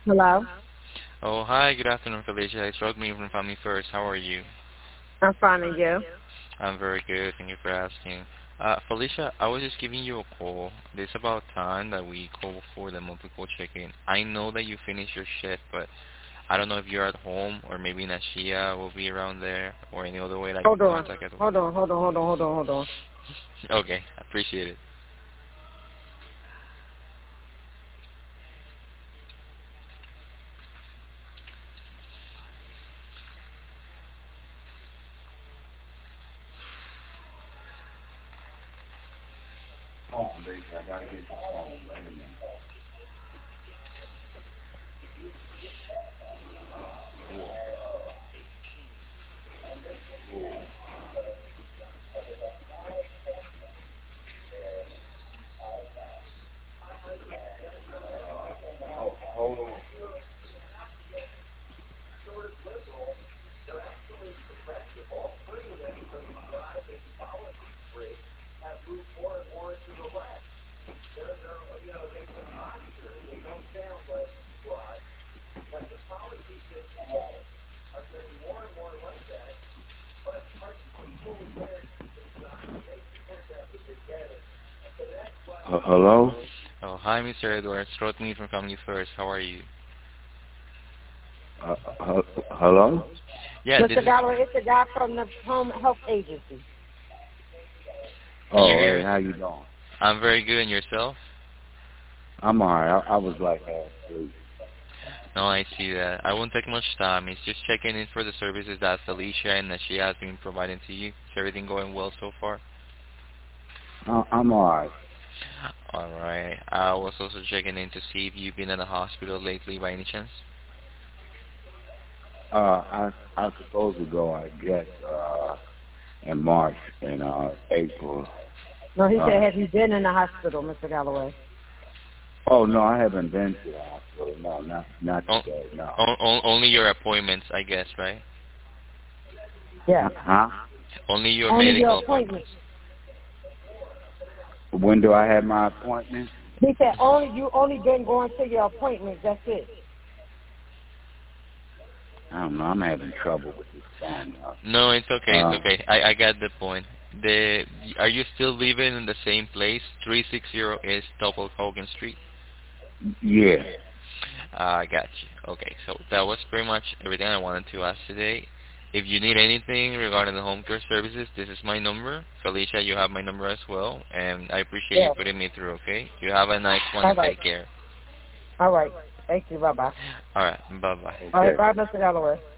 Hello. Oh, hi. Good afternoon, Felicia. It's Rogme from Family First. How are you? I'm finding you. I'm very good. Thank you for asking. Felicia, I was just giving you a call. It's about time that we call for the multiple check-in. I know that you finished your shift, but I don't know if you're at home or maybe Nashia will be around there or any other way that I can Hold on. contact it. Hold on. Okay, I appreciate it. Hello? Oh, hi, Mr. Edwards. Rogme from Family First. How are you? Hello? Yeah, this Mr. is. Galloway, it's the guy from the Home Health Agency. Can you Oh, hear hey, me? how you doing? I'm very good, and yourself? I'm alright. I was like half asleep. No, I see that. I won't take much time. It's just checking in for the services that Felicia and Nashia has been providing to you. Is everything going well so far? I'm alright. Alright. I was also checking in to see if you've been in the hospital lately by any chance. I supposed to go, I guess, in March and April. No, he said, Uh, have you been in the hospital, Mr. Galloway? oh no, I haven't been to the hospital. No, not O- today. No. only your appointments, I guess, right? Yes. Huh? Only your Only your medical appointment. appointments. When do I have my appointment? He said, you only been going to your appointments. That's it. I don't know. I'm having trouble with this phone. No, it's okay. It's Uh, okay. I got the point. Are you still living in the same place, 360 East Double Hogan Street? yeah. I got you. Okay, so that was pretty much everything I wanted to ask today. If you need anything regarding the home care services, this is my number. Felicia, you have my number as well, and I appreciate you Yes. putting me through, okay? You have a nice one All and right. take care. All right. Thank you. Bye-bye. Alright, bye-bye. All right. Okay. Bye, Mr. Galloway.